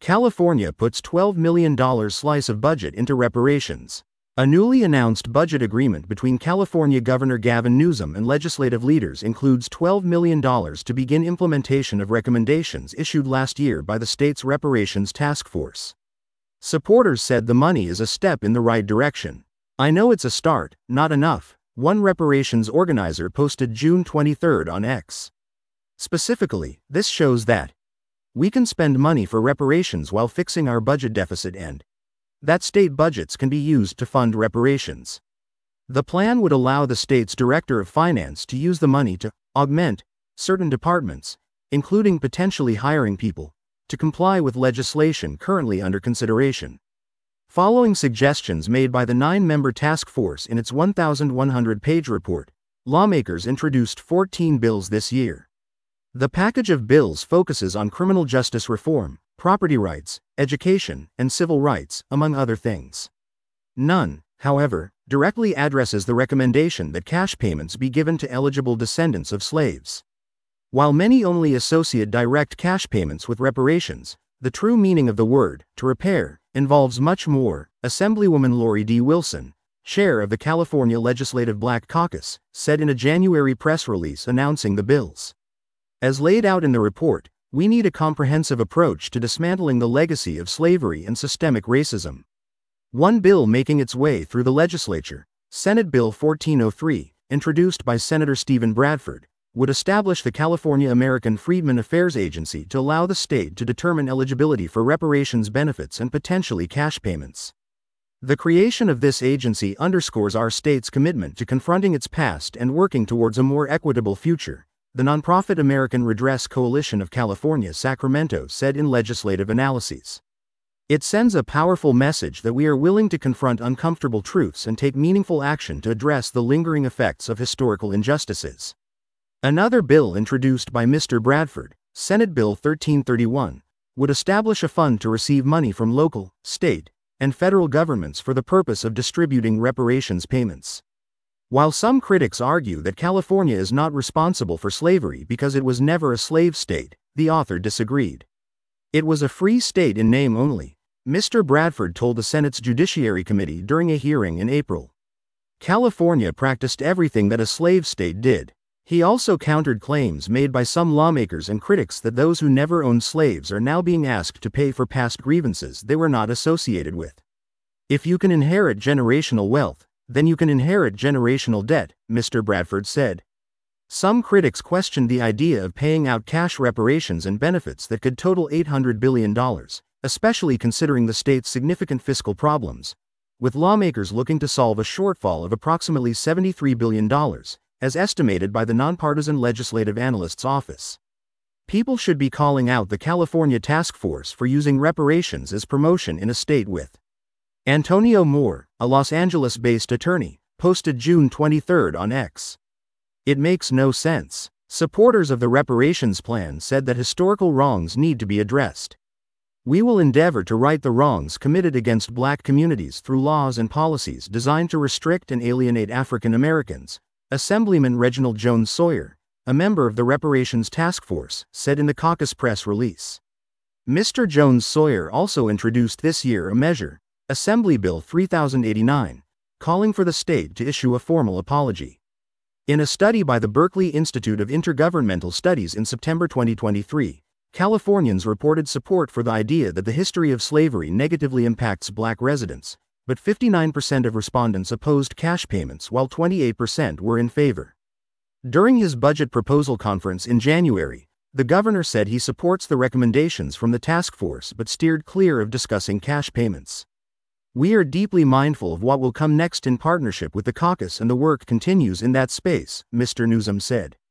California puts $12 million slice of budget into reparations. A newly announced budget agreement between California Governor Gavin Newsom and legislative leaders includes $12 million to begin implementation of recommendations issued last year by the state's reparations task force. Supporters said the money is a step in the right direction. "I know it's a start, not enough," one reparations organizer posted June 23 on X. Specifically, this shows that we can spend money for reparations while fixing our budget deficit and that state budgets can be used to fund reparations. The plan would allow the state's Director of Finance to use the money to augment certain departments, including potentially hiring people to comply with legislation currently under consideration. Following suggestions made by the 9-member task force in its 1,100-page report, lawmakers introduced 14 bills this year. The package of bills focuses on criminal justice reform, property rights, education, and civil rights, among other things. None, however, directly addresses the recommendation that cash payments be given to eligible descendants of slaves. While many only associate direct cash payments with reparations, the true meaning of the word, to repair, involves much more, Assemblywoman Lori D. Wilson, chair of the California Legislative Black Caucus, said in a January press release announcing the bills. As laid out in the report, we need a comprehensive approach to dismantling the legacy of slavery and systemic racism. One bill making its way through the legislature, Senate Bill 1403, introduced by Senator Stephen Bradford, would establish the California American Freedmen Affairs Agency to allow the state to determine eligibility for reparations benefits and potentially cash payments. The creation of this agency underscores our state's commitment to confronting its past and working towards a more equitable future, the nonprofit American Redress Coalition of California, Sacramento, said in legislative analyses. It sends a powerful message that we are willing to confront uncomfortable truths and take meaningful action to address the lingering effects of historical injustices. Another bill introduced by Mr. Bradford, Senate Bill 1331, would establish a fund to receive money from local, state, and federal governments for the purpose of distributing reparations payments. While some critics argue that California is not responsible for slavery because it was never a slave state, the author disagreed. It was a free state in name only, Mr. Bradford told the Senate's Judiciary Committee during a hearing in April. California practiced everything that a slave state did. He also countered claims made by some lawmakers and critics that those who never owned slaves are now being asked to pay for past grievances they were not associated with. "If you can inherit generational wealth, then you can inherit generational debt," Mr. Bradford said. Some critics questioned the idea of paying out cash reparations and benefits that could total $800 billion, especially considering the state's significant fiscal problems, with lawmakers looking to solve a shortfall of approximately $73 billion, as estimated by the Nonpartisan Legislative Analyst's Office. People should be calling out the California Task Force for using reparations as promotion in a state with. Antonio Moore, a Los Angeles-based attorney, posted June 23 on X. It makes no sense. Supporters of the reparations plan said that historical wrongs need to be addressed. "We will endeavor to right the wrongs committed against black communities through laws and policies designed to restrict and alienate African Americans," Assemblyman Reginald Jones Sawyer, a member of the Reparations Task Force, said in the caucus press release. Mr. Jones Sawyer also introduced this year a measure, Assembly Bill 3089, calling for the state to issue a formal apology. In a study by the Berkeley Institute of Intergovernmental Studies in September 2023, Californians reported support for the idea that the history of slavery negatively impacts black residents, but 59% of respondents opposed cash payments while 28% were in favor. During his budget proposal conference in January, the governor said he supports the recommendations from the task force but steered clear of discussing cash payments. "We are deeply mindful of what will come next in partnership with the caucus, and the work continues in that space," Mr. Newsom said.